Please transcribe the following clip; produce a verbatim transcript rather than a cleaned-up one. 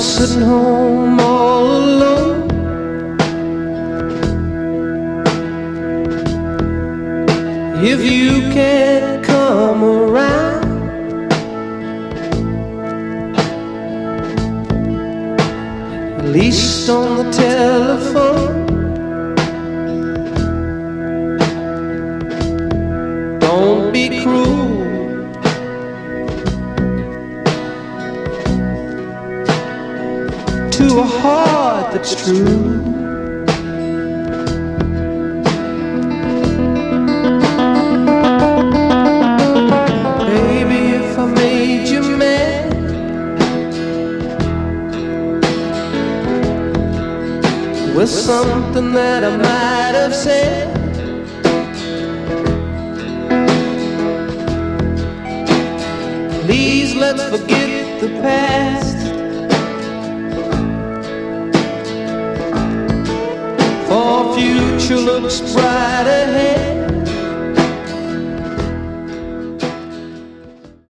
sitting home all alone. If you can't come around, at least on the telephone, don't be cruel to a heart that's true. Baby, if I made you mad, with something that I might have said, please let's forget the past. For future looks bright ahead.